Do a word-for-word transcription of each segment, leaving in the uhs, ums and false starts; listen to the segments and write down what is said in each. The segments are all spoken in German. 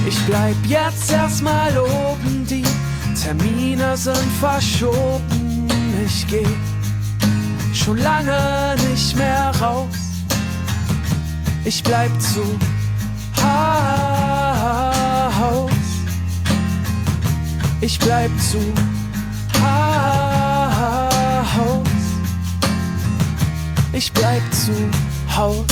Ich bleib jetzt erstmal oben, die Termine sind verschoben. Ich geh schon lange nicht mehr raus. Ich bleib zu Haus. Ich bleib zu Haus. Ich bleib zu Haus.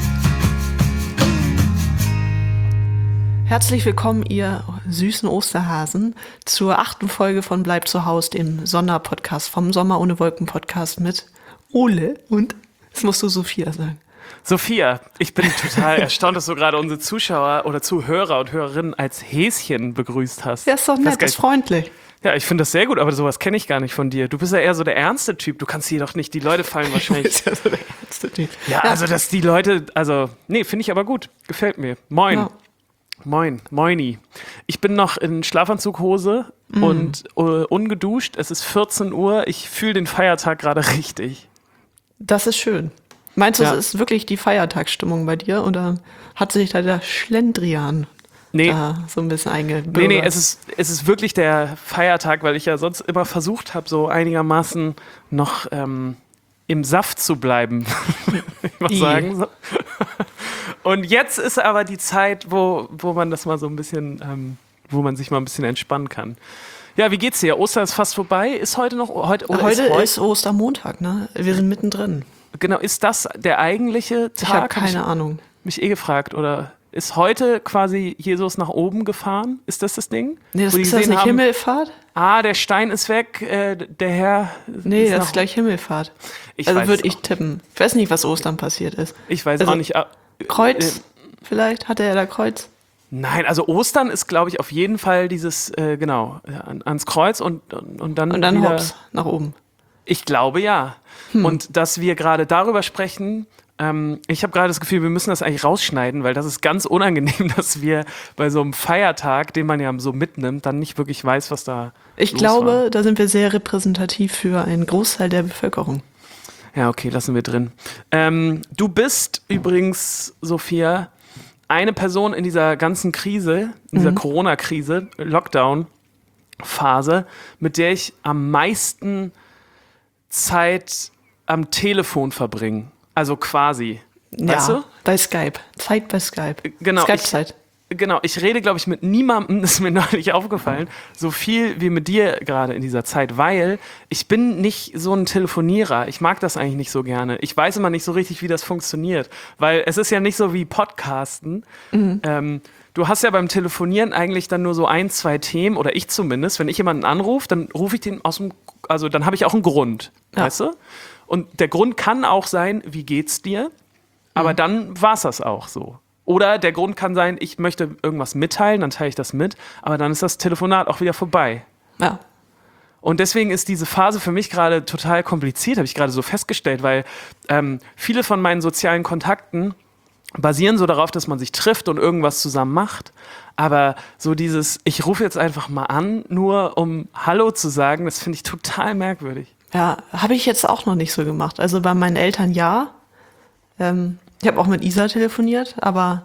Herzlich willkommen, ihr süßen Osterhasen, zur achten Folge von Bleib zu Haus, dem Sonderpodcast vom Sommer ohne Wolken Podcast mit Ole und, das musst du Sophia sagen. Sophia, ich bin total erstaunt, dass du gerade unsere Zuschauer oder Zuhörer und Hörerinnen als Häschen begrüßt hast. Ja, ist doch nett, ist freundlich. Ja, ich finde das sehr gut, aber sowas kenne ich gar nicht von dir. Du bist ja eher so der ernste Typ. Du kannst hier doch nicht, die Leute fallen wahrscheinlich. Ist ja so der ernste Typ. Ja, also dass die Leute, also, nee, finde ich aber gut. Gefällt mir. Moin. Ja. Moin, moini. Ich bin noch in Schlafanzughose mm. und uh, ungeduscht. Es ist vierzehn Uhr. Ich fühle den Feiertag gerade richtig. Das ist schön. Meinst du, Ja. es ist wirklich die Feiertagsstimmung bei dir oder hat sich da der Schlendrian Nee. da so ein bisschen eingebürgert? Nee, nee, es ist, es ist wirklich der Feiertag, weil ich ja sonst immer versucht habe, so einigermaßen noch ähm, im Saft zu bleiben, würde ich mal I. sagen. Und jetzt ist aber die Zeit, wo, wo man das mal so ein bisschen, ähm, wo man sich mal ein bisschen entspannen kann. Ja, wie geht's dir? Ostern ist fast vorbei. Ist heute noch, heute, oder Heute ist, heute ist Ostermontag, ne? Wir sind mittendrin. genau, ist das der eigentliche Tag? Ich habe keine Hab ich Ahnung. mich eh gefragt, oder ist heute quasi Jesus nach oben gefahren? Ist das das Ding? Nee, das Wo die ist das gesehen nicht haben, Himmelfahrt? Ah, der Stein ist weg, äh, der Herr. Nee, das nach- ist gleich Himmelfahrt. Ich also weiß würde es ich tippen. Ich weiß nicht, was Ostern passiert ist. Ich weiß Also, auch nicht. ah, Kreuz? Äh, Vielleicht? Hatte er da Kreuz? nein, also Ostern ist, glaube ich, auf jeden Fall dieses, äh, genau, äh, an, ans Kreuz und, und, und dann. Und dann wieder, hops, nach oben. Ich glaube ja. Und dass wir gerade darüber sprechen, ähm, ich habe gerade das Gefühl, wir müssen das eigentlich rausschneiden, weil das ist ganz unangenehm, dass wir bei so einem Feiertag, den man ja so mitnimmt, dann nicht wirklich weiß, was da Ich los glaube, war. da sind wir sehr repräsentativ für einen Großteil der Bevölkerung. Ja, okay, lassen wir drin. Ähm, du bist übrigens, Sophia, eine Person in dieser ganzen Krise, in dieser Corona-Krise, Lockdown-Phase, mit der ich am meisten Zeit am Telefon verbringe. Also quasi. Weißt ja, du? bei Skype. Zeit bei Skype. Genau, Skype-Zeit. Genau, ich rede, glaube ich, mit niemandem, das ist mir neulich aufgefallen, so viel wie mit dir gerade in dieser Zeit, weil ich bin nicht so ein Telefonierer. Ich mag das eigentlich nicht so gerne. Ich weiß immer nicht so richtig, wie das funktioniert, weil es ist ja nicht so wie Podcasten. Mhm. Ähm, du hast ja beim Telefonieren eigentlich dann nur so ein, zwei Themen, oder ich zumindest. Wenn ich jemanden anrufe, dann rufe ich den aus dem, also dann habe ich auch einen Grund, Ja. weißt du? Und der Grund kann auch sein, wie geht's dir? Aber Mhm. dann war's das auch so. Oder der Grund kann sein, ich möchte irgendwas mitteilen, dann teile ich das mit, aber dann ist das Telefonat auch wieder vorbei. Ja. Und deswegen ist diese Phase für mich gerade total kompliziert, habe ich gerade so festgestellt, weil ähm, viele von meinen sozialen Kontakten basieren so darauf, dass man sich trifft und irgendwas zusammen macht. Aber so dieses, ich rufe jetzt einfach mal an, nur um Hallo zu sagen, das finde ich total merkwürdig. Ja, habe ich jetzt auch noch nicht so gemacht. Also bei meinen Eltern ja. Ähm, ich habe auch mit Isa telefoniert, aber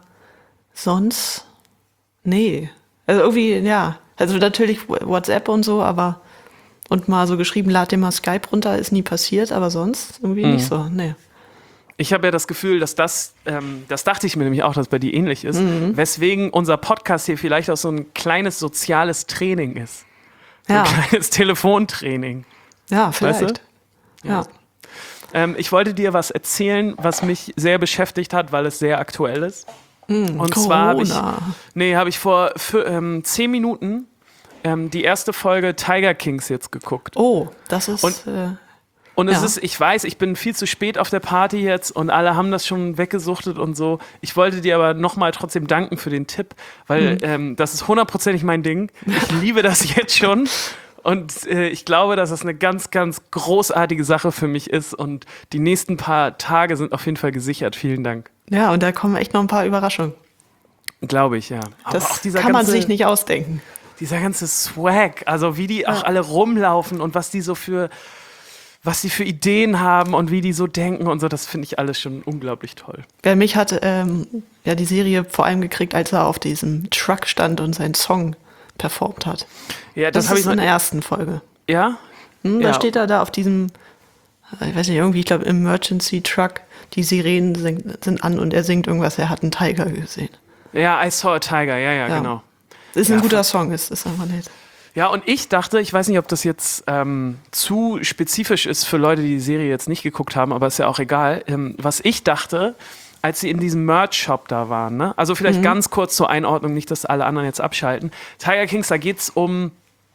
sonst, nee. Also irgendwie, ja. Also natürlich WhatsApp und so, aber und mal so geschrieben, lad dir mal Skype runter, ist nie passiert, aber sonst irgendwie nicht so, nee. Ich habe ja das Gefühl, dass das, ähm, das dachte ich mir nämlich auch, dass es bei dir ähnlich ist, weswegen unser Podcast hier vielleicht auch so ein kleines soziales Training ist. So Ja, ein kleines Telefontraining. ja, vielleicht. Weißt Ja. Ähm, ich wollte dir was erzählen, was mich sehr beschäftigt hat, weil es sehr aktuell ist. Und zwar habe ich, Corona. nee, habe ich vor für, ähm, zehn Minuten ähm, die erste Folge Tiger Kings jetzt geguckt. Oh, das ist, Und- äh, Und es Ja. ist, ich weiß, ich bin viel zu spät auf der Party jetzt und alle haben das schon weggesuchtet und so. Ich wollte dir aber nochmal trotzdem danken für den Tipp, weil ähm, das ist hundertprozentig mein Ding. Ich liebe das jetzt schon. Und äh, ich glaube, dass das eine ganz, ganz großartige Sache für mich ist. Und die nächsten paar Tage sind auf jeden Fall gesichert. Vielen Dank. ja, und da kommen echt noch ein paar Überraschungen. Glaube ich, ja. Aber Das auch dieser kann man ganze, sich nicht ausdenken. Dieser ganze Swag, also wie die auch Ja. alle rumlaufen und was die so für was sie für Ideen haben und wie die so denken und so, das finde ich alles schon unglaublich toll. Wer mich hat ähm, ja die Serie vor allem gekriegt, als er auf diesem Truck stand und seinen Song performt hat. Ja, Das, das, habe ist ich in noch. der ersten Folge. Ja? Hm, Ja. Da steht er da auf diesem, ich weiß nicht, irgendwie, ich glaube, Emergency Truck. Die Sirenen sind, sind an und er singt irgendwas, er hat einen Tiger gesehen. Ja, I saw a tiger, ja, ja, Ja. genau. Ist Ja, ein guter Song, ist, ist einfach nett. Ja, und ich dachte, ich weiß nicht, ob das jetzt ähm, zu spezifisch ist für Leute, die die Serie jetzt nicht geguckt haben, aber ist ja auch egal. Ähm, was ich dachte, als sie in diesem Merch-Shop da waren, ne? Also vielleicht Mhm. ganz kurz zur Einordnung, nicht, dass alle anderen jetzt abschalten. Tiger Kings, da geht's um,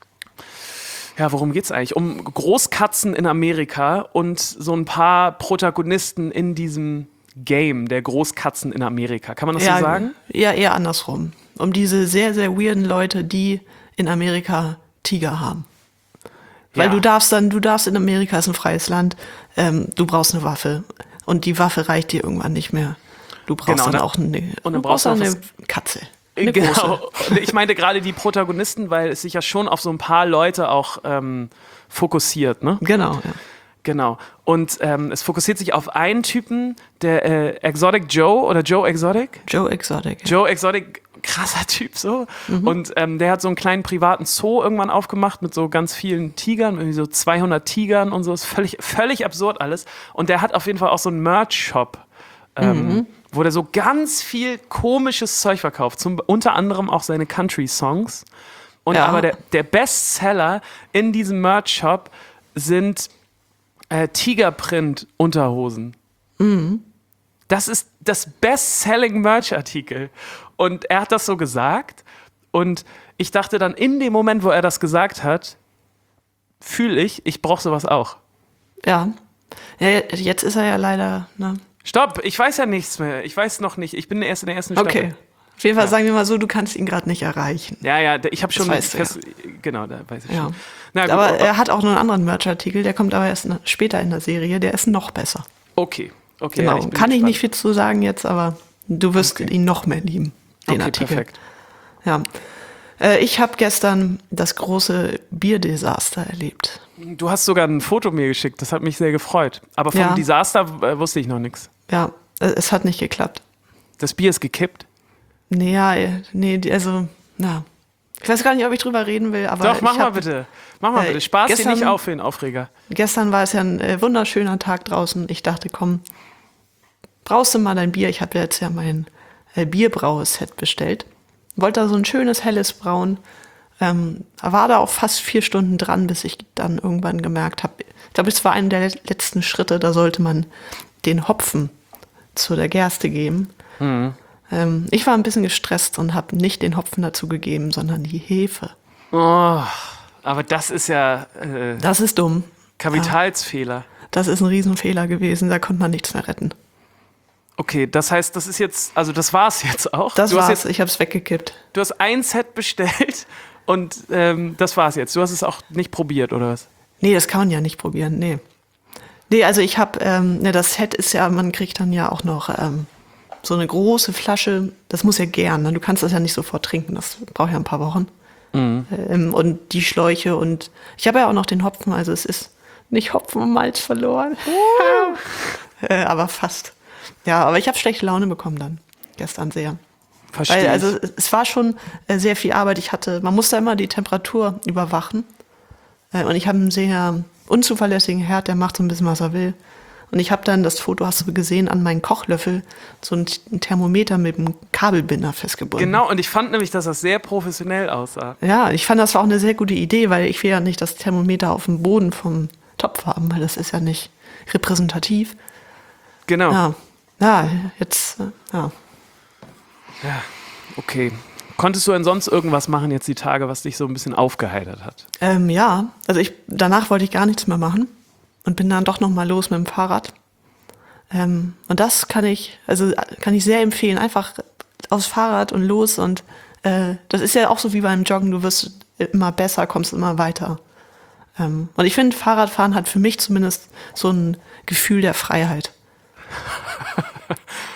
ja, worum geht's eigentlich? Um Großkatzen in Amerika und so ein paar Protagonisten in diesem Game der Großkatzen in Amerika. Kann man das ja, so sagen? Ja, eher andersrum. Um diese sehr, sehr weirden Leute, die in Amerika Tiger haben. Weil Ja. du darfst dann, du darfst in Amerika, ist ein freies Land, ähm, du brauchst eine Waffe. Und die Waffe reicht dir irgendwann nicht mehr. Du brauchst Genau, dann da- auch eine, und dann du brauchst brauchst du dann noch eine Katze. Eine Genau. große. Und ich meinte gerade die Protagonisten, weil es sich ja schon auf so ein paar Leute auch ähm, fokussiert, ne? Genau, ja. Genau. Und ähm, es fokussiert sich auf einen Typen, der äh, Exotic Joe oder Joe Exotic. Joe Exotic. Joe Exotic, krasser Typ so. Und ähm, der hat so einen kleinen privaten Zoo irgendwann aufgemacht mit so ganz vielen Tigern, irgendwie so zweihundert Tigern und so. Ist völlig, völlig absurd alles. Und der hat auf jeden Fall auch so einen Merch-Shop, ähm, wo der so ganz viel komisches Zeug verkauft. Zum, unter anderem auch seine Country-Songs. Und Ja. aber der, der Bestseller in diesem Merch-Shop sind äh, Tigerprint-Unterhosen. Das ist das Best-Selling-Merch-Artikel. Und er hat das so gesagt. Und ich dachte dann in dem Moment, wo er das gesagt hat, fühle ich, ich brauche sowas auch. Ja. Ja, jetzt ist er ja leider, ne? Stopp, ich weiß ja nichts mehr. Ich weiß noch nicht. Ich bin erst in der ersten Staffel. Okay. Auf jeden Fall Ja. sagen wir mal so, du kannst ihn gerade nicht erreichen. Ja, ja, ich habe schon. weißt du, fest, Genau, da weiß ich Ja. schon. Na gut, Aber aber- er hat auch noch einen anderen Merch-Artikel, der kommt aber erst na- später in der Serie, der ist noch besser. okay, okay. Genau. ja, bin Kann ich gespannt. nicht viel zu sagen jetzt, aber du wirst ihn noch mehr lieben, den Okay, Artikel. perfekt. Ja. Äh, ich habe gestern das große Bierdesaster erlebt. Du hast sogar ein Foto mir geschickt, das hat mich sehr gefreut. Aber vom Ja. Desaster äh, wusste ich noch nichts. Ja, äh, es hat nicht geklappt. Das Bier ist gekippt. Nee, ja, äh, nee, die- also, na. Ich weiß gar nicht, ob ich drüber reden will, aber. Doch, mach ich mal hab, bitte. Mach mal äh, bitte. Spaß dir gestern- nicht auf für den Aufreger. Gestern war es ja ein äh, wunderschöner Tag draußen. Ich dachte, komm, brauchst du mal dein Bier? Ich habe jetzt ja mein äh, Bierbraueset bestellt. Wollte da so ein schönes, helles Brauen. Ähm, war da auch fast vier Stunden dran, bis ich dann irgendwann gemerkt habe, ich glaube, es war einer der letzten Schritte, da sollte man den Hopfen zu der Gerste geben. Ähm, ich war ein bisschen gestresst und habe nicht den Hopfen dazu gegeben, sondern die Hefe. Oh, aber das ist ja äh, Das ist dumm. Kapitalsfehler. Das ist ein Riesenfehler gewesen, da konnte man nichts mehr retten. Okay, das heißt, das ist jetzt, also das war's jetzt auch. Das du hast war's, jetzt, ich habe es weggekippt. du hast ein Set bestellt und ähm, das war's jetzt. Du hast es auch nicht probiert, oder was? Nee, das kann man ja nicht probieren, nee. Nee, also ich habe, ähm, ne, das Set ist ja, man kriegt dann ja auch noch ähm, so eine große Flasche, das muss ja gern, ne? Du kannst das ja nicht sofort trinken, das braucht ja ein paar Wochen. Ähm, und die Schläuche und ich habe ja auch noch den Hopfen, also es ist nicht Hopfen und Malz verloren, äh, aber fast. Ja, aber ich habe schlechte Laune bekommen dann, gestern sehr. Verstehe. Weil, also ich. es- es war schon äh, sehr viel Arbeit. Ich hatte, man musste immer die Temperatur überwachen. Äh, und ich habe einen sehr unzuverlässigen Herd, der macht so ein bisschen, was er will. Und ich habe dann, das Foto hast du gesehen, an meinen Kochlöffel so ein T- ein Thermometer mit einem Kabelbinder festgebunden. Genau, und ich fand nämlich, dass das sehr professionell aussah. Ja, ich fand, das war auch eine sehr gute Idee, weil ich will ja nicht das Thermometer auf dem Boden vom Topf haben, weil das ist ja nicht repräsentativ. Genau. Ja, ja jetzt, äh, ja. Ja, okay. Konntest du denn sonst irgendwas machen jetzt die Tage, was dich so ein bisschen aufgeheitert hat? Ähm, ja, also ich, danach wollte ich gar nichts mehr machen und bin dann doch noch mal los mit dem Fahrrad. Ähm, und das kann ich, also kann ich sehr empfehlen. Einfach aufs Fahrrad und los und äh, das ist ja auch so wie beim Joggen. Du wirst immer besser, kommst immer weiter. Ähm, und ich finde, Fahrradfahren hat für mich zumindest so ein Gefühl der Freiheit.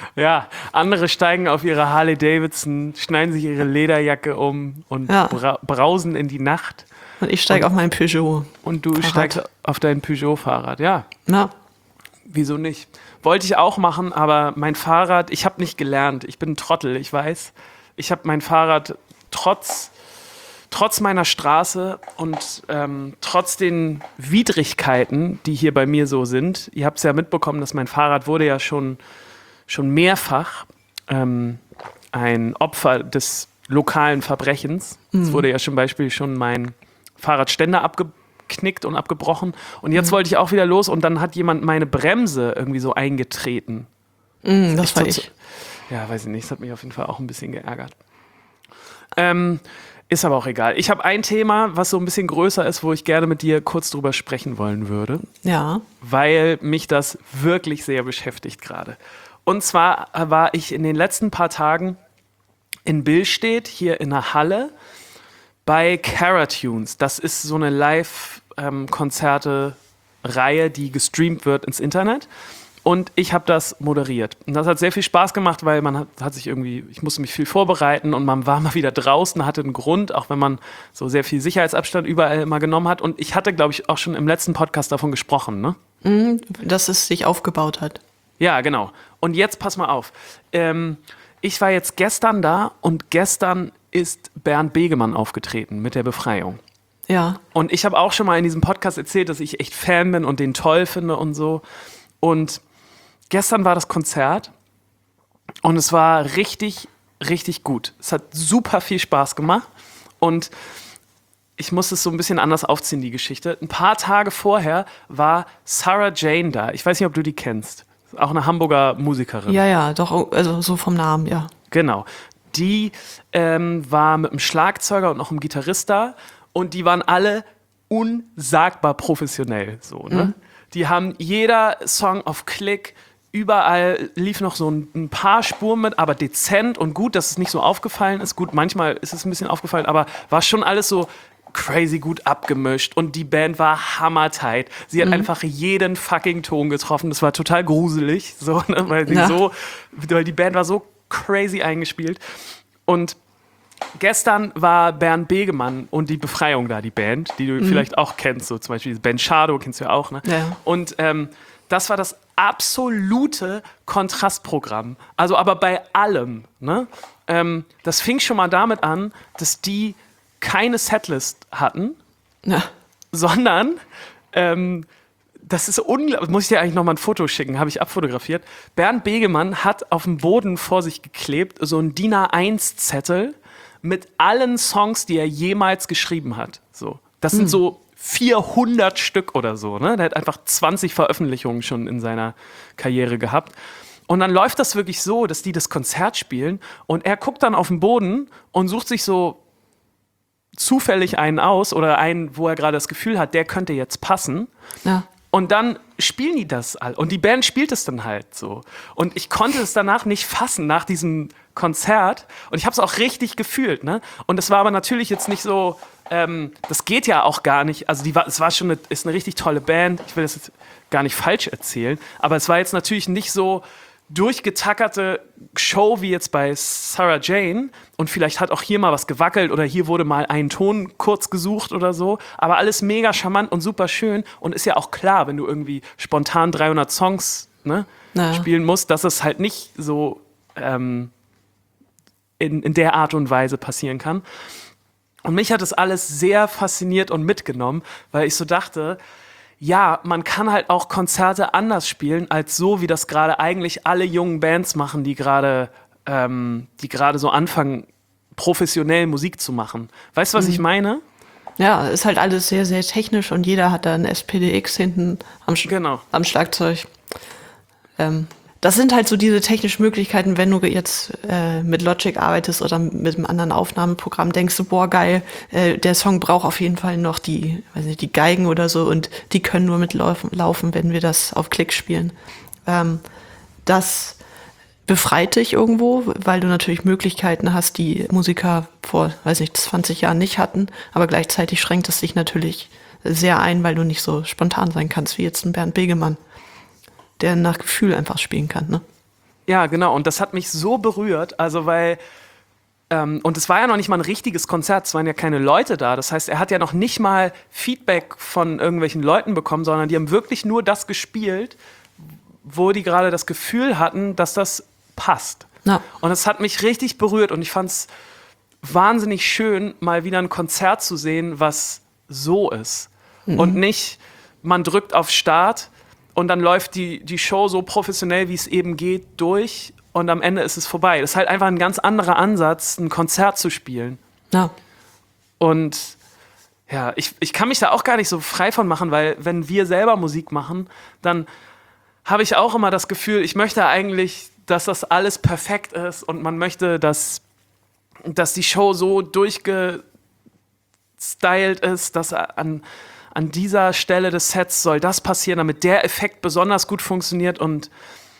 Ja, andere steigen auf ihre Harley Davidson, schneiden sich ihre Lederjacke um und Ja. bra brausen in die Nacht. Und ich steige auf mein Peugeot. Und du Fahrrad. steigst auf dein Peugeot-Fahrrad. Ja, Na, wieso nicht? Wollte ich auch machen, aber mein Fahrrad, ich habe nicht gelernt. Ich bin ein Trottel, ich weiß. Ich habe mein Fahrrad trotz, trotz meiner Straße und ähm, trotz den Widrigkeiten, die hier bei mir so sind. Ihr habt es ja mitbekommen, dass mein Fahrrad wurde ja schon, schon mehrfach ähm, ein Opfer des lokalen Verbrechens. Es Mhm. wurde ja zum Beispiel schon mein Fahrradständer abgeknickt und abgebrochen. Und jetzt wollte ich auch wieder los und dann hat jemand meine Bremse irgendwie so eingetreten. mm, das war Ich- ich. Ja, weiß ich nicht, das hat mich auf jeden Fall auch ein bisschen geärgert. Ähm, ist aber auch egal. Ich habe ein Thema, was so ein bisschen größer ist, wo ich gerne mit dir kurz drüber sprechen wollen würde, Ja. weil mich das wirklich sehr beschäftigt gerade. Und zwar war ich in den letzten paar Tagen in Billstedt, hier in der Halle, bei Caratunes. Das ist so eine Live-Konzerte-Reihe, die gestreamt wird ins Internet. Und ich habe das moderiert. Und das hat sehr viel Spaß gemacht, weil man hat, hat sich irgendwie, ich musste mich viel vorbereiten und man war mal wieder draußen, hatte einen Grund, auch wenn man so sehr viel Sicherheitsabstand überall immer genommen hat. Und ich hatte, glaube ich, auch schon im letzten Podcast davon gesprochen, ne? Mm, dass es sich aufgebaut hat. Ja, genau. Und jetzt pass mal auf. Ähm, ich war jetzt gestern da und gestern ist Bernd Begemann aufgetreten mit der Befreiung. Ja. Und ich habe auch schon mal in diesem Podcast erzählt, dass ich echt Fan bin und den toll finde und so. Und gestern war das Konzert und es war richtig, richtig gut. Es hat super viel Spaß gemacht und ich muss es so ein bisschen anders aufziehen, die Geschichte. Ein paar Tage vorher war Sarah Jane da. Ich weiß nicht, ob du die kennst. Auch eine Hamburger Musikerin. Ja, ja, doch, also so vom Namen, ja. Genau. Die ähm, war mit einem Schlagzeuger und noch einem Gitarrist da und die waren alle unsagbar professionell. So, ne? Mhm. Die haben jeder Song auf Klick, überall lief noch so ein, ein paar Spuren mit, aber dezent und gut, dass es nicht so aufgefallen ist. Gut, manchmal ist es ein bisschen aufgefallen, aber war schon alles so crazy gut abgemischt und die Band war hammertight. Sie hat Mhm. einfach jeden fucking Ton getroffen. Das war total gruselig, so, ne? weil, sie Ja. so, weil die Band war so crazy eingespielt. Und gestern war Bernd Begemann und die Befreiung da, die Band, die du vielleicht auch kennst, so zum Beispiel Ben Shadow kennst du ja auch, ne? Ja. Und ähm, das war das absolute Kontrastprogramm. Also aber bei allem, ne? Ähm, das fing schon mal damit an, dass die keine Setlist hatten, Ja. sondern ähm, das ist unglaublich. Muss ich dir eigentlich noch mal ein Foto schicken? Habe ich abfotografiert. Bernd Begemann hat auf dem Boden vor sich geklebt so ein D I N A eins Zettel mit allen Songs, die er jemals geschrieben hat. So, das sind so vierhundert Stück oder so. Ne? Der hat einfach zwanzig Veröffentlichungen schon in seiner Karriere gehabt. Und dann läuft das wirklich so, dass die das Konzert spielen und er guckt dann auf den Boden und sucht sich so zufällig einen aus oder einen, wo er gerade das Gefühl hat, der könnte jetzt passen. Ja. Und dann spielen die das all. Und die Band spielt es dann halt so. Und ich konnte es danach nicht fassen, nach diesem Konzert. Und ich habe es auch richtig gefühlt. Ne? Und das war aber natürlich jetzt nicht so, ähm, das geht ja auch gar nicht. Also die war, es war schon eine, ist eine richtig tolle Band. Ich will das jetzt gar nicht falsch erzählen. Aber es war jetzt natürlich nicht so durchgetackerte Show wie jetzt bei Sarah Jane und vielleicht hat auch hier mal was gewackelt oder hier wurde mal ein Ton kurz gesucht oder so, aber alles mega charmant und super schön und ist ja auch klar, wenn du irgendwie spontan dreihundert Songs ne, Naja. spielen musst, dass es halt nicht so ähm, in, in der Art und Weise passieren kann. Und mich hat das alles sehr fasziniert und mitgenommen, weil ich so dachte, ja, man kann halt auch Konzerte anders spielen, als so, wie das gerade eigentlich alle jungen Bands machen, die gerade ähm, die gerade so anfangen, professionell Musik zu machen. Weißt du, was ich meine? Ja, ist halt alles sehr, sehr technisch und jeder hat da ein S P D X hinten am, Sch Genau. am Schlagzeug. Ähm, das sind halt so diese technischen Möglichkeiten, wenn du jetzt äh, mit Logic arbeitest oder mit einem anderen Aufnahmeprogramm, denkst du, boah, geil, äh, der Song braucht auf jeden Fall noch die, weiß nicht, die Geigen oder so und die können nur mitlaufen, laufen, wenn wir das auf Klick spielen. Ähm, das befreit dich irgendwo, weil du natürlich Möglichkeiten hast, die Musiker vor, weiß nicht, zwanzig Jahren nicht hatten, aber gleichzeitig schränkt es dich natürlich sehr ein, weil du nicht so spontan sein kannst wie jetzt ein Bernd Begemann, der nach Gefühl einfach spielen kann, ne? Ja, genau. Und das hat mich so berührt. Also, weil, ähm, und es war ja noch nicht mal ein richtiges Konzert, es waren ja keine Leute da. Das heißt, er hat ja noch nicht mal Feedback von irgendwelchen Leuten bekommen, sondern die haben wirklich nur das gespielt, wo die gerade das Gefühl hatten, dass das passt. Ja. Und es hat mich richtig berührt und ich fand es wahnsinnig schön, mal wieder ein Konzert zu sehen, was so ist. Mhm. Und nicht, man drückt auf Start und dann läuft die, die Show so professionell, wie es eben geht, durch und am Ende ist es vorbei. Das ist halt einfach ein ganz anderer Ansatz, ein Konzert zu spielen. Ja. Und ja, ich, ich kann mich da auch gar nicht so frei von machen, weil wenn wir selber Musik machen, dann habe ich auch immer das Gefühl, ich möchte eigentlich, dass das alles perfekt ist und man möchte, dass dass die Show so durchgestylt ist, dass an, an dieser Stelle des Sets soll das passieren, damit der Effekt besonders gut funktioniert. Und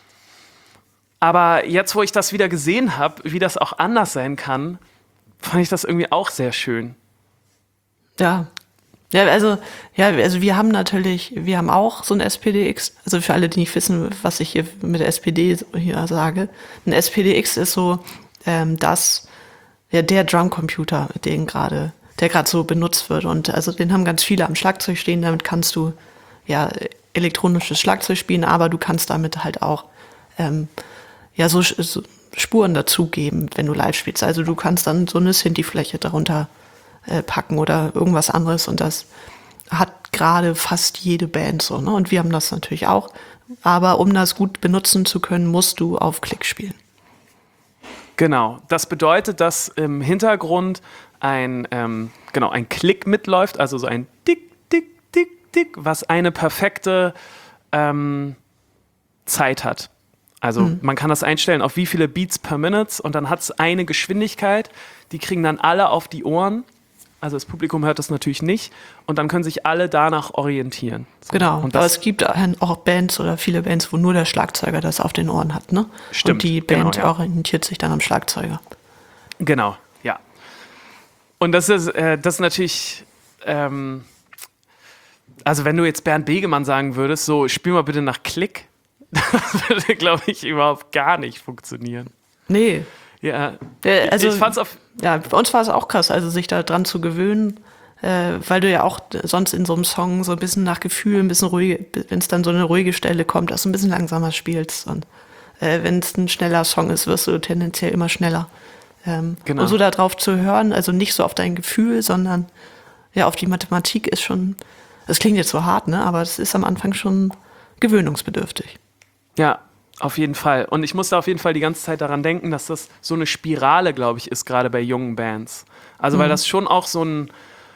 aber jetzt, wo ich das wieder gesehen habe, wie das auch anders sein kann, fand ich das irgendwie auch sehr schön. Ja. Ja, also, ja, also wir haben natürlich, wir haben auch so ein S P D X, also für alle, die nicht wissen, was ich hier mit der S P D hier sage. Ein S P D X ist so ähm, das, ja, der Drumcomputer, den gerade, der gerade so benutzt wird. Und also den haben ganz viele am Schlagzeug stehen. Damit kannst du ja elektronisches Schlagzeug spielen, aber du kannst damit halt auch ähm, ja so, so Spuren dazugeben, wenn du live spielst. Also du kannst dann so eine Synthi-Fläche darunter äh, packen oder irgendwas anderes. Und das hat gerade fast jede Band so. Ne? Und wir haben das natürlich auch. Aber um das gut benutzen zu können, musst du auf Klick spielen. Genau, das bedeutet, dass im Hintergrund ein, ähm, genau, ein Klick mitläuft, also so ein Tick, Tick, Tick, Tick, was eine perfekte ähm, Zeit hat. Also mhm. man kann das einstellen auf wie viele Beats per Minute und dann hat es eine Geschwindigkeit, die kriegen dann alle auf die Ohren. Also das Publikum hört das natürlich nicht und dann können sich alle danach orientieren. So. Genau, und das, aber es gibt auch Bands oder viele Bands, wo nur der Schlagzeuger das auf den Ohren hat, ne? Stimmt. Und die Band genau, ja. orientiert sich dann am Schlagzeuger. Genau, ja. Und das ist, äh, das ist natürlich, ähm, also wenn du jetzt Bernd Begemann sagen würdest, so spiel mal bitte nach Klick, das würde, glaube ich, überhaupt gar nicht funktionieren. Nee. Ja, äh, also, ich fand's auf... Ja, bei uns war es auch krass, also sich da dran zu gewöhnen, äh, weil du ja auch sonst in so einem Song so ein bisschen nach Gefühl, ein bisschen ruhig, wenn es dann so eine ruhige Stelle kommt, dass du ein bisschen langsamer spielst. Und äh, wenn es ein schneller Song ist, wirst du tendenziell immer schneller. Ähm, genau. Und so da drauf zu hören, also nicht so auf dein Gefühl, sondern ja auf die Mathematik ist schon, das klingt jetzt so hart, ne? Aber es ist am Anfang schon gewöhnungsbedürftig. Ja, auf jeden Fall. Und ich musste auf jeden Fall die ganze Zeit daran denken, dass das so eine Spirale, glaube ich, ist, gerade bei jungen Bands. Also mhm. weil das schon auch so ein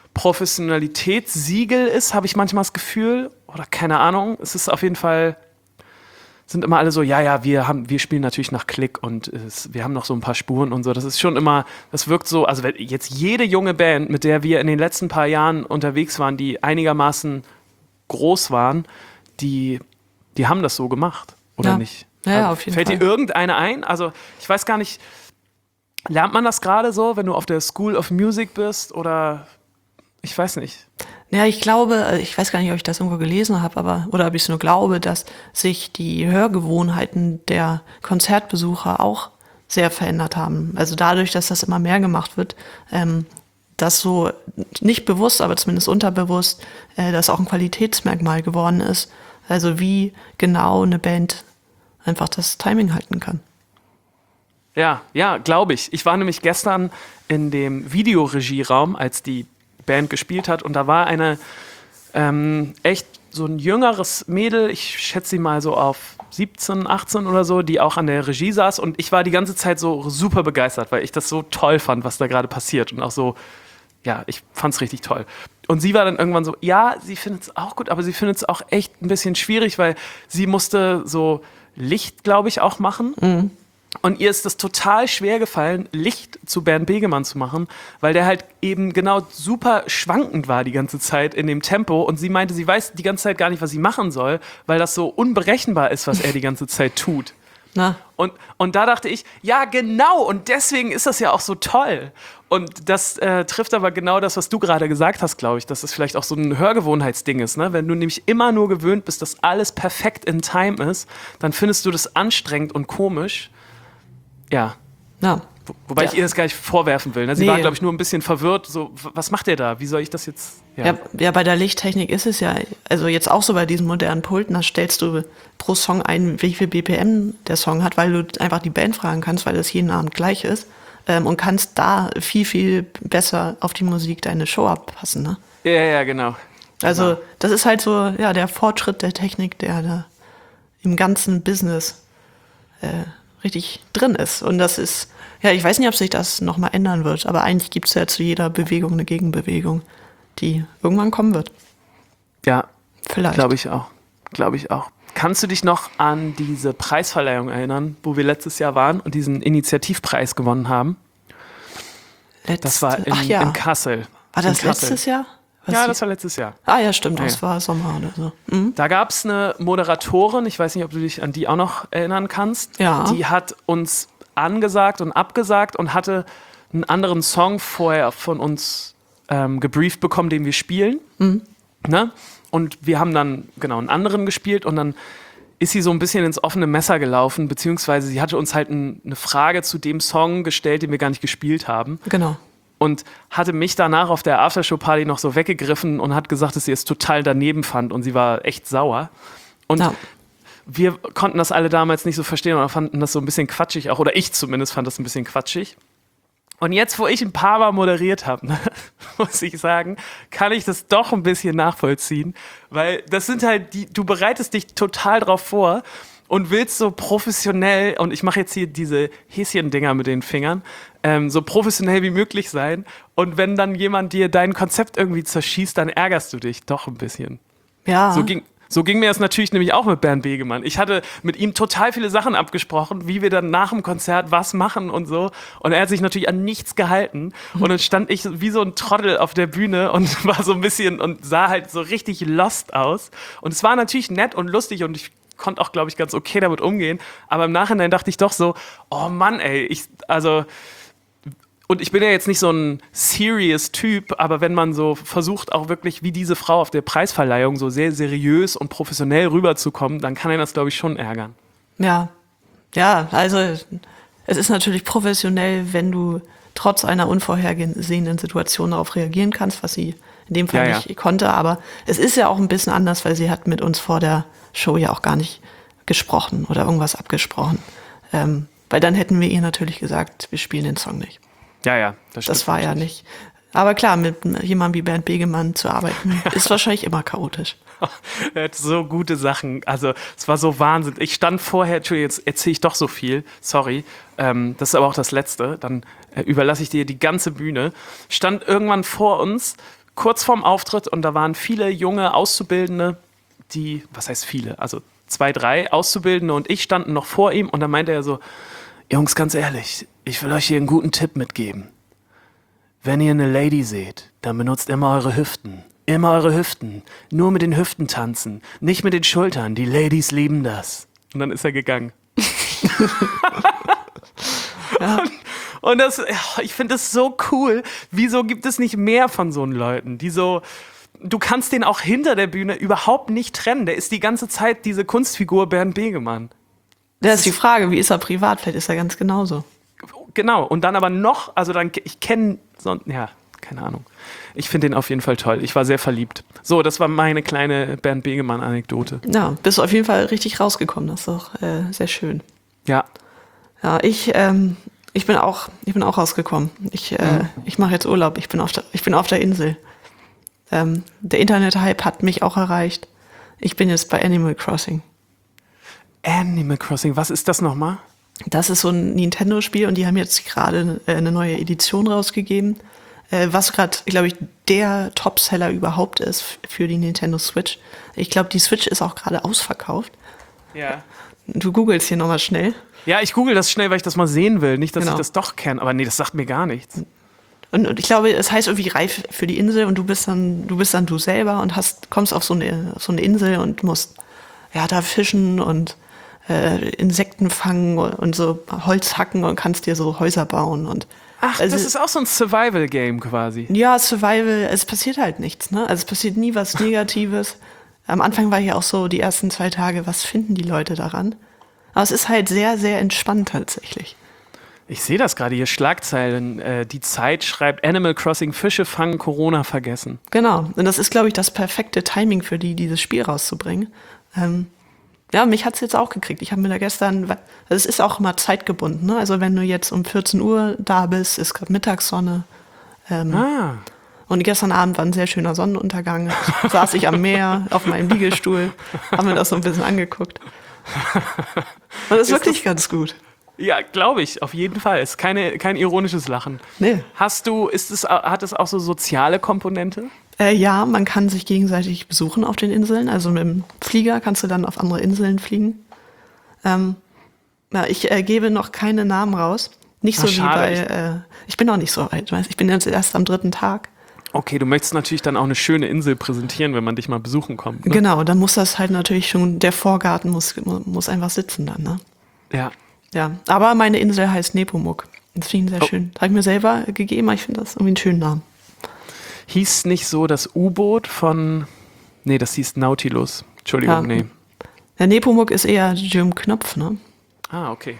Professionalitätssiegel ist, habe ich manchmal das Gefühl. Oder keine Ahnung. Es ist auf jeden Fall, sind immer alle so, ja, ja, wir haben, wir spielen natürlich nach Klick und es, wir haben noch so ein paar Spuren und so. Das ist schon immer, das wirkt so, also jetzt jede junge Band, mit der wir in den letzten paar Jahren unterwegs waren, die einigermaßen groß waren, die, die haben das so gemacht, oder ja. nicht? Ja, auf jeden Fällt Fall. dir irgendeine ein? Also ich weiß gar nicht, lernt man das gerade so, wenn du auf der School of Music bist oder ich weiß nicht. Ja, ich glaube, ich weiß gar nicht, ob ich das irgendwo gelesen habe, aber oder ob ich es nur glaube, dass sich die Hörgewohnheiten der Konzertbesucher auch sehr verändert haben. Also dadurch, dass das immer mehr gemacht wird, ähm, dass so nicht bewusst, aber zumindest unterbewusst, äh, das auch ein Qualitätsmerkmal geworden ist. Also wie genau eine Band einfach das Timing halten kann. Ja, ja, glaube ich. Ich war nämlich gestern in dem Videoregieraum, als die Band gespielt hat und da war eine ähm, echt so ein jüngeres Mädel, ich schätze sie mal so auf siebzehn, achtzehn oder so, die auch an der Regie saß und ich war die ganze Zeit so super begeistert, weil ich das so toll fand, was da gerade passiert und auch so, ja, ich fand's richtig toll. Und sie war dann irgendwann so, ja, sie findet es auch gut, aber sie findet es auch echt ein bisschen schwierig, weil sie musste so Licht, glaube ich, auch machen. Mhm. Und ihr ist das total schwer gefallen, Licht zu Bernd Begemann zu machen, weil der halt eben genau super schwankend war die ganze Zeit in dem Tempo. Und sie meinte, sie weiß die ganze Zeit gar nicht, was sie machen soll, weil das so unberechenbar ist, was er die ganze Zeit tut. Na. Und, und da dachte ich, ja genau, und deswegen ist das ja auch so toll. Und das äh, trifft aber genau das, was du gerade gesagt hast, glaube ich, dass das vielleicht auch so ein Hörgewohnheitsding ist. Ne? Wenn du nämlich immer nur gewöhnt bist, dass alles perfekt in Time ist, dann findest du das anstrengend und komisch. Ja. Ja. Wo, wobei Ja. ich ihr das gar nicht vorwerfen will. Ne? Sie Nee. war, glaube ich, nur ein bisschen verwirrt. So, w- was macht ihr da? Wie soll ich das jetzt? Ja, ja, bei der Lichttechnik ist es ja, also jetzt auch so bei diesen modernen Pulten, da stellst du pro Song ein, wie viel B P M der Song hat, weil du einfach die Band fragen kannst, weil das jeden Abend gleich ist ähm, und kannst da viel, viel besser auf die Musik deine Show abpassen. Ne? Ja, ja, genau. Also Genau. das ist halt so, ja, der Fortschritt der Technik, der da im ganzen Business äh, richtig drin ist. Und das ist, ja, ich weiß nicht, ob sich das nochmal ändern wird, aber eigentlich gibt es ja zu jeder Bewegung eine Gegenbewegung, die irgendwann kommen wird. Ja, Vielleicht. glaube ich auch. Glaube ich auch. Kannst du dich noch an diese Preisverleihung erinnern, wo wir letztes Jahr waren und diesen Initiativpreis gewonnen haben? Letzte, Das war in, Ach ja. in Kassel. War das in Kassel. letztes Jahr? Was Ja, die- das war letztes Jahr. Ah ja, stimmt, Ja, das ja. war Sommer oder so. Mhm. Da gab es eine Moderatorin, ich weiß nicht, ob du dich an die auch noch erinnern kannst. Ja. Die hat uns angesagt und abgesagt und hatte einen anderen Song vorher von uns ähm, gebrieft bekommen, den wir spielen. Ne? Und wir haben dann genau einen anderen gespielt und dann ist sie so ein bisschen ins offene Messer gelaufen, beziehungsweise sie hatte uns halt ein, eine Frage zu dem Song gestellt, den wir gar nicht gespielt haben. Genau. Und hatte mich danach auf der Aftershow-Party noch so weggegriffen und hat gesagt, dass sie es total daneben fand und sie war echt sauer. Und Ja. wir konnten das alle damals nicht so verstehen oder fanden das so ein bisschen quatschig auch, oder ich zumindest fand das ein bisschen quatschig. Und jetzt, wo ich ein paar Mal moderiert habe, ne, muss ich sagen, kann ich das doch ein bisschen nachvollziehen, weil das sind halt die, du bereitest dich total drauf vor und willst so professionell, und ich mache jetzt hier diese Häschen-Dinger mit den Fingern, ähm, so professionell wie möglich sein. Und wenn dann jemand dir dein Konzept irgendwie zerschießt, dann ärgerst du dich doch ein bisschen. Ja. So ging, so ging mir das natürlich nämlich auch mit Bernd Begemann. Ich hatte mit ihm total viele Sachen abgesprochen, wie wir dann nach dem Konzert was machen und so. Und er hat sich natürlich an nichts gehalten. Und dann stand ich wie so ein Trottel auf der Bühne und war so ein bisschen und sah halt so richtig lost aus. Und es war natürlich nett und lustig und ich konnte auch, glaube ich, ganz okay damit umgehen. Aber im Nachhinein dachte ich doch so, oh Mann, ey, ich, also... Und ich bin ja jetzt nicht so ein serious Typ, aber wenn man so versucht, auch wirklich wie diese Frau auf der Preisverleihung so sehr seriös und professionell rüberzukommen, dann kann er das, glaube ich, schon ärgern. Ja. Ja, also es ist natürlich professionell, wenn du trotz einer unvorhergesehenen Situation darauf reagieren kannst, was sie in dem Fall Ja, ja. nicht konnte. Aber es ist ja auch ein bisschen anders, weil sie hat mit uns vor der Show ja auch gar nicht gesprochen oder irgendwas abgesprochen. Ähm, weil dann hätten wir ihr natürlich gesagt, wir spielen den Song nicht. Ja, ja, das stimmt. Das war ja nicht. Aber klar, mit jemandem wie Bernd Begemann zu arbeiten, ist wahrscheinlich immer chaotisch. Er hat so gute Sachen. Also, es war so Wahnsinn. Ich stand vorher, Entschuldigung, jetzt erzähle ich doch so viel. Sorry. Ähm, das ist aber auch das Letzte. Dann äh, überlasse ich dir die ganze Bühne. Stand irgendwann vor uns, kurz vorm Auftritt, und da waren viele junge Auszubildende, die, was heißt viele? Also zwei, drei Auszubildende und ich standen noch vor ihm und dann meinte er so, Jungs, ganz ehrlich, ich will euch hier einen guten Tipp mitgeben. Wenn ihr eine Lady seht, dann benutzt immer eure Hüften. Immer eure Hüften. Nur mit den Hüften tanzen. Nicht mit den Schultern. Die Ladies lieben das. Und dann ist er gegangen. Ja. Und, und das, ja, ich finde das so cool. Wieso gibt es nicht mehr von so Leuten, die so... Du kannst den auch hinter der Bühne überhaupt nicht trennen. Der ist die ganze Zeit diese Kunstfigur Bernd Begemann. Das ist die Frage, wie ist er privat? Vielleicht ist er ganz genauso. Genau, und dann aber noch, also dann, ich kenne, so, ja, keine Ahnung. Ich finde den auf jeden Fall toll. Ich war sehr verliebt. So, das war meine kleine Bernd Begemann-Anekdote. Ja, bist du auf jeden Fall richtig rausgekommen. Das ist doch äh, sehr schön. Ja, Ja, ich, ähm, ich bin auch, ich bin auch rausgekommen. Ich, äh, ich mache jetzt Urlaub. Ich bin auf der, ich bin auf der Insel. Ähm, der Internet-Hype hat mich auch erreicht. Ich bin jetzt bei Animal Crossing. Animal Crossing, was ist das nochmal? Das ist so ein Nintendo-Spiel und die haben jetzt gerade äh, eine neue Edition rausgegeben, äh, was gerade, glaube ich, der Topseller überhaupt ist f- für die Nintendo Switch. Ich glaube, die Switch ist auch gerade ausverkauft. Ja. Du googelst hier nochmal schnell. Ja, ich google das schnell, weil ich das mal sehen will. Nicht, dass Genau. ich das doch kenne, aber nee, das sagt mir gar nichts. Und, und ich glaube, es heißt irgendwie reif für die Insel und du bist dann, du bist dann du selber und hast, kommst auf so eine, auf so eine Insel und musst ja da fischen und äh, Insekten fangen und so Holz hacken und kannst dir so Häuser bauen. Und Ach, also, das ist auch so ein Survival-Game quasi. ja, Survival, es passiert halt nichts, ne? Also es passiert nie was Negatives. Am Anfang war ja auch so die ersten zwei Tage, was finden die Leute daran? Aber es ist halt sehr, sehr entspannt tatsächlich. Ich sehe das gerade hier, Schlagzeilen. Äh, die Zeit schreibt, Animal Crossing, Fische fangen, Corona vergessen. Genau. Und das ist, glaube ich, das perfekte Timing für die, dieses Spiel rauszubringen. Ähm, ja, mich hat's jetzt auch gekriegt. Ich habe mir da gestern, also es ist auch immer zeitgebunden, ne? Also wenn du jetzt um vierzehn Uhr da bist, ist gerade Mittagssonne. Ähm, Ah. Und gestern Abend war ein sehr schöner Sonnenuntergang. Saß ich am Meer auf meinem Liegestuhl, haben mir das so ein bisschen angeguckt. Und das ist, Ist wirklich das- ganz gut. Ja, glaube ich, auf jeden Fall. Ist keine, kein ironisches Lachen. Nee. Hast du, ist es, hat es auch so soziale Komponente? Äh, ja, man kann sich gegenseitig besuchen auf den Inseln. Also mit dem Flieger kannst du dann auf andere Inseln fliegen. Ähm, na, ich äh, gebe noch keine Namen raus. Nicht so Ah, wie schade. bei, äh, ich bin noch nicht so weit, weißt? Ich bin jetzt erst am dritten Tag. Okay, du möchtest natürlich dann auch eine schöne Insel präsentieren, wenn man dich mal besuchen kommt. Ne? Genau, dann muss das halt natürlich schon, der Vorgarten muss, muss einfach sitzen dann, ne? Ja. Ja, aber meine Insel heißt Nepomuk. Das finde ich sehr Oh. schön. Das habe ich mir selber gegeben, aber ich finde das irgendwie einen schönen Namen. Hieß nicht so das U-Boot von, nee, das hieß Nautilus. Entschuldigung, Ja. nee. Der Nepomuk ist eher Jim Knopf, ne? Ah, okay.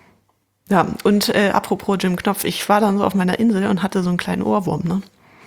Ja, und äh, apropos Jim Knopf, ich war dann so auf meiner Insel und hatte so einen kleinen Ohrwurm, ne?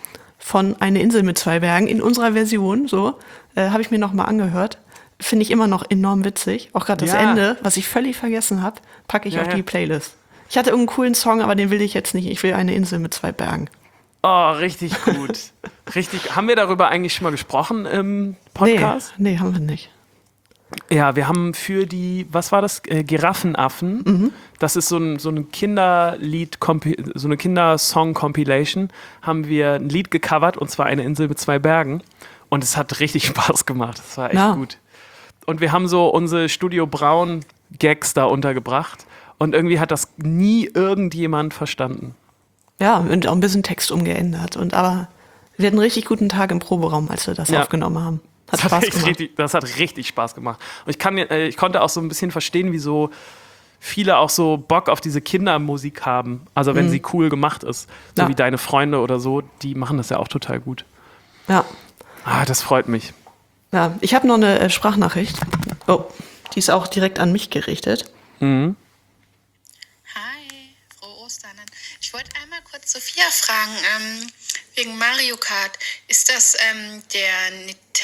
Von Eine Insel mit zwei Bergen in unserer Version, so, äh, habe ich mir nochmal angehört. Finde ich immer noch enorm witzig. Auch gerade das Ja. Ende, was ich völlig vergessen habe, packe ich Ja, auf ja. die Playlist. Ich hatte irgendeinen coolen Song, aber den will ich jetzt nicht. Ich will Eine Insel mit zwei Bergen. Oh, richtig gut. Richtig. Haben wir darüber eigentlich schon mal gesprochen im Podcast? Nee, nee, haben wir nicht. Ja, wir haben für die, was war das? Äh, Giraffenaffen. Mhm. Das ist so ein, so ein Kinderlied, so eine Kindersong-Compilation. Haben wir ein Lied gecovert und zwar Eine Insel mit zwei Bergen. Und es hat richtig Spaß gemacht. Das war echt Ja. gut. Und wir haben so unsere Studio Braun Gags da untergebracht. Und irgendwie hat das nie irgendjemand verstanden. Ja, und auch ein bisschen Text umgeändert. Und aber wir hatten einen richtig guten Tag im Proberaum, als wir das Ja. aufgenommen haben. Hat Das hat, Spaß echt gemacht. richtig, das hat richtig Spaß gemacht. Und ich, kann, äh, ich konnte auch so ein bisschen verstehen, wieso viele auch so Bock auf diese Kindermusik haben. Also wenn sie cool gemacht ist. So Ja. wie deine Freunde oder so, die machen das ja auch total gut. Ja. Ah, das freut mich. Ja, ich habe noch eine äh, Sprachnachricht. Oh, die ist auch direkt an mich gerichtet. Mhm. Hi, frohe Ostern. Ich wollte einmal kurz Sophia fragen, ähm, wegen Mario Kart. Ist das ähm, der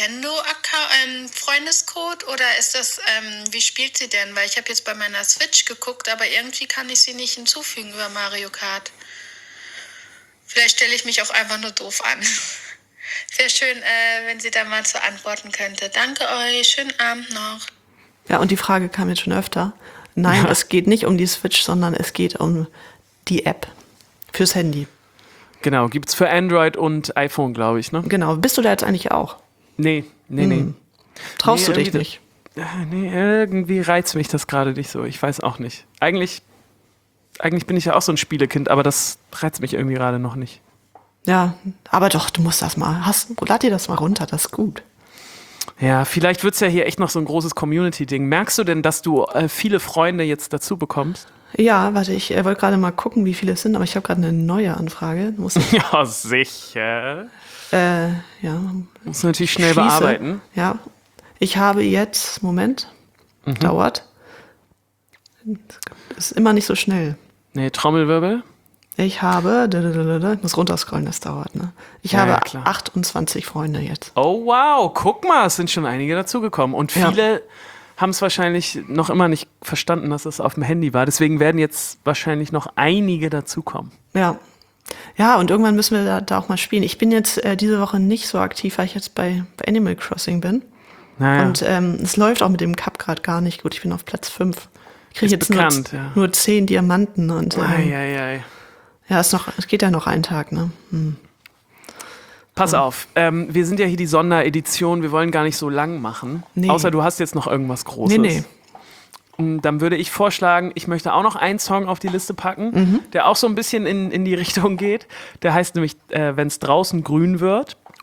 Nintendo-Freundescode oder ist das, ähm, wie spielt sie denn? Weil ich habe jetzt bei meiner Switch geguckt, aber irgendwie kann ich sie nicht hinzufügen über Mario Kart. Vielleicht stelle ich mich auch einfach nur doof an. Wäre schön, äh, wenn sie da mal zu antworten könnte. Danke euch, schönen Abend noch. Ja, und die Frage kam jetzt schon öfter. Nein, Ja. es geht nicht um die Switch, sondern es geht um die App fürs Handy. Genau, gibt's für Android und iPhone, glaube ich, ne? Genau. Bist du da jetzt eigentlich auch? Nee, nee, nee. Traust Nee, du dich irgendwie- nicht? Ja, nee, irgendwie reizt mich das gerade nicht so. Ich weiß auch nicht. Eigentlich, eigentlich bin ich ja auch so ein Spielekind, aber das reizt mich irgendwie gerade noch nicht. Ja, aber doch, du musst das mal. Hast, lad dir das mal runter, das ist gut. Ja, vielleicht wird's ja hier echt noch so ein großes Community-Ding. Merkst du denn, dass du äh, viele Freunde jetzt dazu bekommst? Ja, warte, ich äh, wollte gerade mal gucken, wie viele es sind, aber ich habe gerade eine neue Anfrage. Muss ich, Ja, sicher. äh, ja, Muss natürlich schnell schließe. bearbeiten. Ja, ich habe jetzt, Moment, Mhm. dauert. Ist immer nicht so schnell. Nee, Trommelwirbel. Ich habe, ich muss runterscrollen, das dauert, ne? Ich Ja, habe ja, klar. achtundzwanzig Freunde jetzt. Oh wow, guck mal, es sind schon einige dazugekommen. Und Ja. viele haben es wahrscheinlich noch immer nicht verstanden, dass es auf dem Handy war. Deswegen werden jetzt wahrscheinlich noch einige dazukommen. Ja. Ja, und irgendwann müssen wir da, da auch mal spielen. Ich bin jetzt äh, diese Woche nicht so aktiv, weil ich jetzt bei, bei Animal Crossing bin. Naja. Und ähm, es läuft auch mit dem Cup gerade gar nicht gut. Ich bin auf Platz fünf. Ich kriege Ist jetzt bekannt, nur, ja. nur zehn Diamanten. Und ähm, Ei, ei, ei. ja, es, noch, es geht ja noch einen Tag, ne? Hm. Pass auf, ähm, wir sind ja hier die Sonderedition, wir wollen gar nicht so lang machen. Nee. Außer du hast jetzt noch irgendwas Großes. Nee, nee. Und dann würde ich vorschlagen, ich möchte auch noch einen Song auf die Liste packen, Mhm. der auch so ein bisschen in, in die Richtung geht. Der heißt nämlich, äh, wenn es draußen grün wird.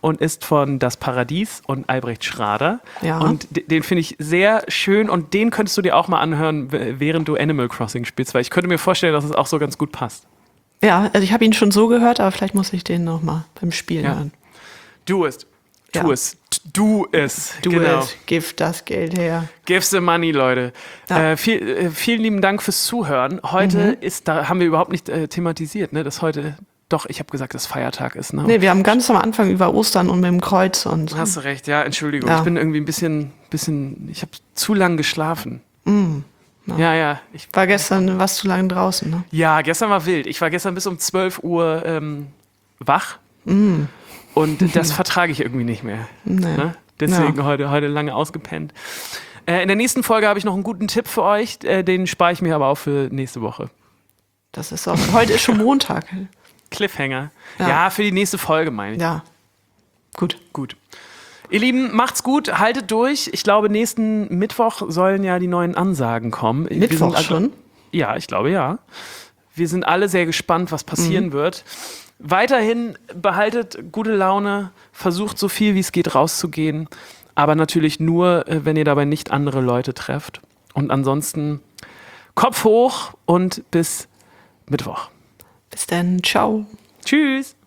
und ist von Das Paradies und Albrecht Schrader. Ja. Und d- den finde ich sehr schön und den könntest du dir auch mal anhören, w- während du Animal Crossing spielst, weil ich könnte mir vorstellen, dass es auch so ganz gut passt. Ja, also ich habe ihn schon so gehört, aber vielleicht muss ich den noch mal beim Spielen Ja. hören. Du es. Tu Ja. es. Du es. Du genau. es, gib das Geld her. Give the money, Leute. Ja. Äh, viel, äh, vielen lieben Dank fürs Zuhören. Heute ist, da haben wir überhaupt nicht äh, thematisiert, ne, dass heute, doch, ich habe gesagt, dass Feiertag ist. Ne? Nee, wir haben ganz am Anfang über Ostern und mit dem Kreuz und Hast du recht, ja, Entschuldigung. Ja. Ich bin irgendwie ein bisschen, bisschen ich habe zu lang geschlafen. Mm, ja. Ja, ja. Ich, war gestern was zu lange draußen, ne? ja, gestern war wild. Ich war gestern bis um zwölf Uhr ähm, wach. Mm. Und das vertrage ich irgendwie nicht mehr. Nee. Ne? Deswegen Ja. heute, heute lange ausgepennt. Äh, in der nächsten Folge habe ich noch einen guten Tipp für euch. Äh, den spare ich mir aber auch für nächste Woche. Das ist auch. Heute ist schon Montag. Cliffhanger. Ja. Ja, für die nächste Folge meine ich. Ja. Gut. Gut. Ihr Lieben, macht's gut, haltet durch. Ich glaube, nächsten Mittwoch sollen ja die neuen Ansagen kommen. Wir Mittwoch sind alle- schon? Ja, ich glaube ja. Wir sind alle sehr gespannt, was passieren Mhm. wird. Weiterhin behaltet gute Laune, versucht so viel wie es geht rauszugehen, aber natürlich nur, äh, wenn ihr dabei nicht andere Leute trefft. Und ansonsten Kopf hoch und bis Mittwoch. Bis dann. Ciao. Tschüss.